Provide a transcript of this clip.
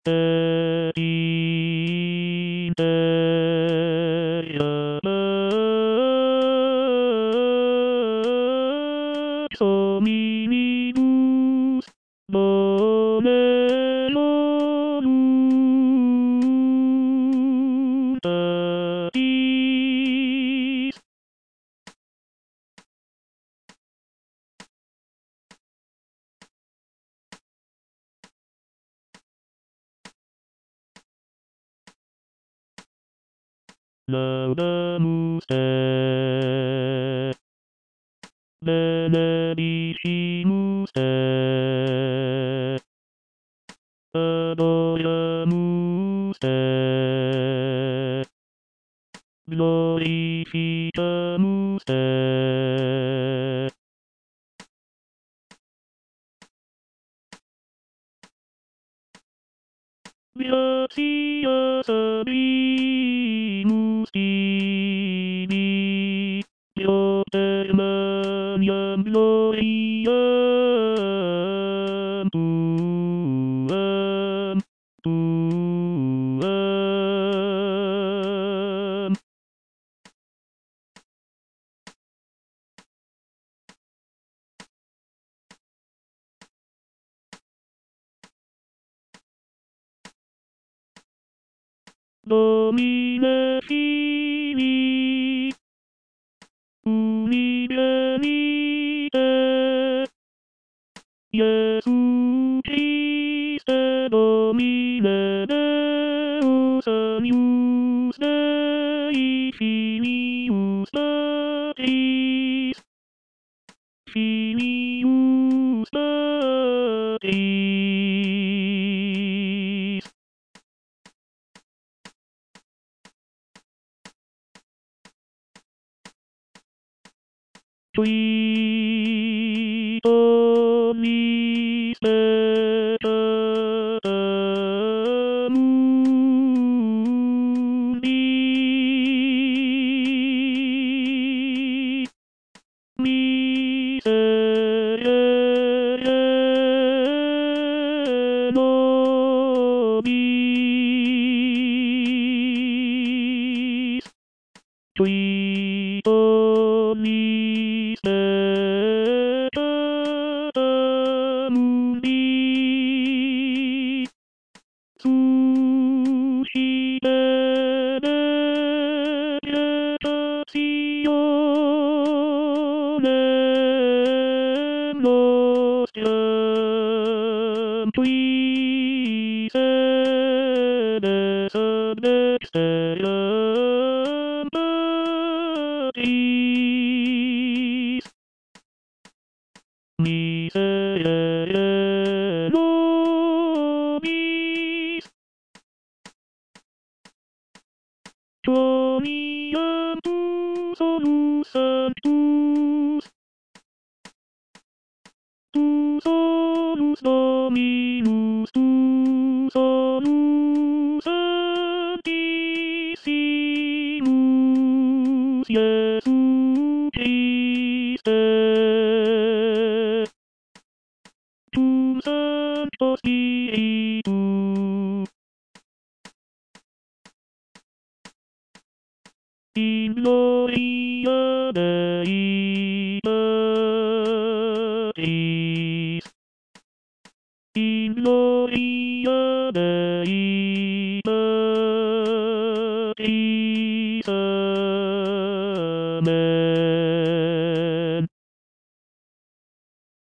Hominibus bolerorum patis. Laudamus te, benedicimus te, adoramus te, glorificamus te. Gratias abimus tibi, Propter maniam gloriam tuam. Domine Filii, univenite, Iesu Christe Domine Deus agnus Dei Filius Patris, Filius Patris. Qui omnis peccata mundi, miserere nobis. Qui omnis peccata mundi, suscipere pietationem nostram, qui sedes ad dexteram Patris, miserere nobis. Quoniam tu solus sanctus, tu solus Dominus, tu solus sanctissimus Iesu Christe, cum Sancto Spiritu, in gloria Dei Patris, in gloria Dei Patris, amen.